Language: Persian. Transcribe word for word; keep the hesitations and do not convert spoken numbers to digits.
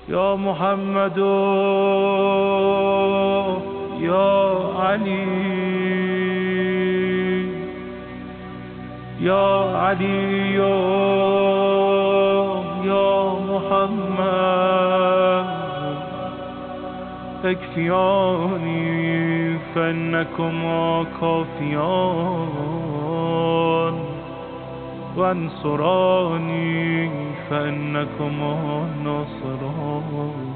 يا محمد يا علي يا علي يا محمد اكفياني فإنكما كافيان وانصراني فإنكما ناصران.